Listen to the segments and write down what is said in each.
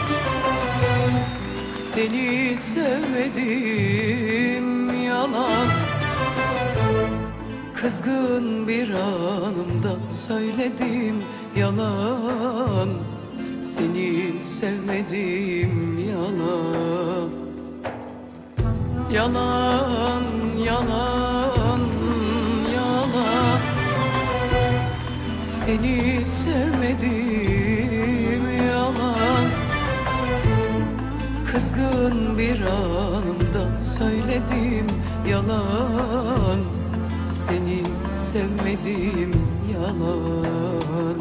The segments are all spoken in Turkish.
Seni sevmedim yalan. Kızgın bir anımda söyledim yalan. Seni sevmedim yalan. Yalan, yalan, yalan. Seni sevmedim yalan. Kızgın bir anımda söyledim yalan. Seni sevmedim yalan.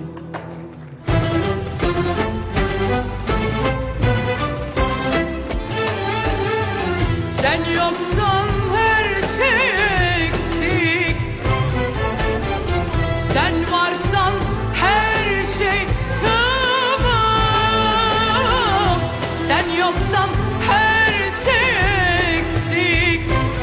Sen yoksan her şey eksik. Sen varsan her şey tamam. Sen yoksan her şey eksik.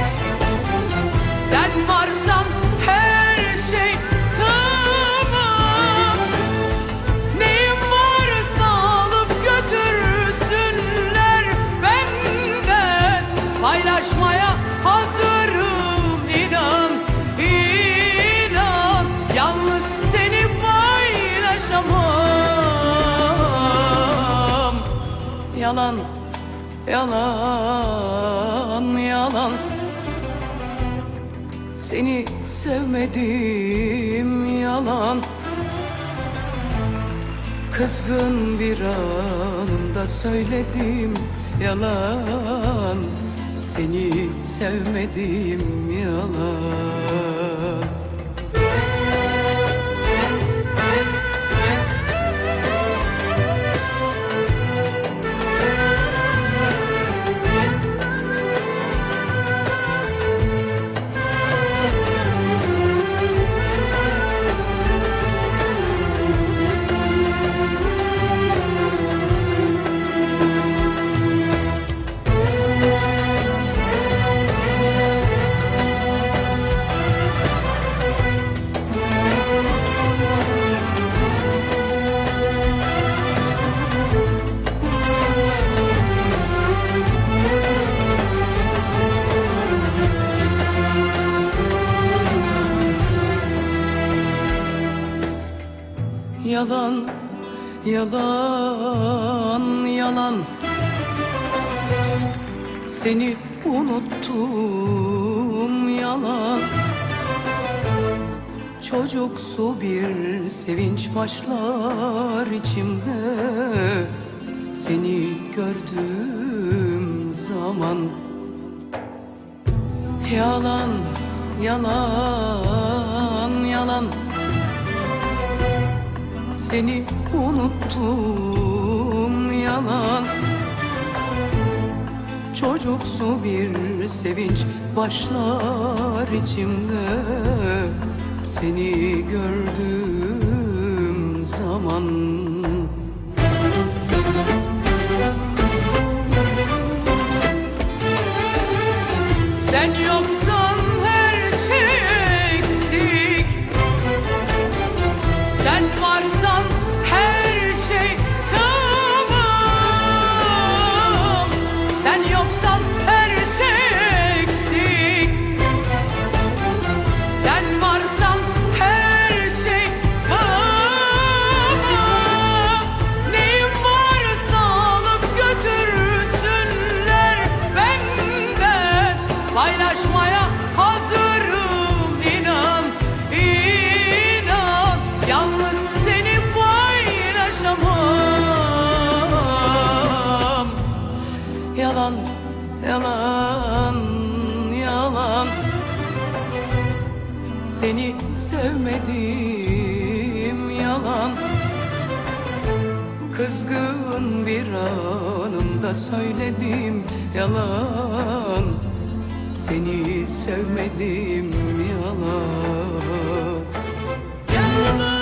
Sen varsan her şey tamam. Neyim varsa alıp götürsünler benden. Paylaşmaya hazırım inan, inan. Yalnız seni paylaşamam. Yalan, yalan, yalan. Seni sevmedim yalan. Kızgın bir anımda söyledim yalan. Seni sevmedim yalan. Yalan, yalan, yalan. Seni unuttum yalan. Çocuksu bir sevinç başlar içimde. Seni gördüğüm zaman. Yalan, yalan, yalan. Seni unuttum yalan. Çocuksu bir sevinç başlar içimde. Seni gördüğüm zaman. Sen yoksan her şey eksik. Sen varsan her şey tamam. Sen yoksan her şey eksik. Sen varsan her şey tamam. Neyim varsa alıp götürsünler benden. Paylaşmaya hazırım inan, inan. Yalnız seni paylaşamam. Yalan, yalan, yalan. Seni sevmedim yalan. Kızgın bir anımda söyledim yalan. Seni sevmedim yalan. Yalan.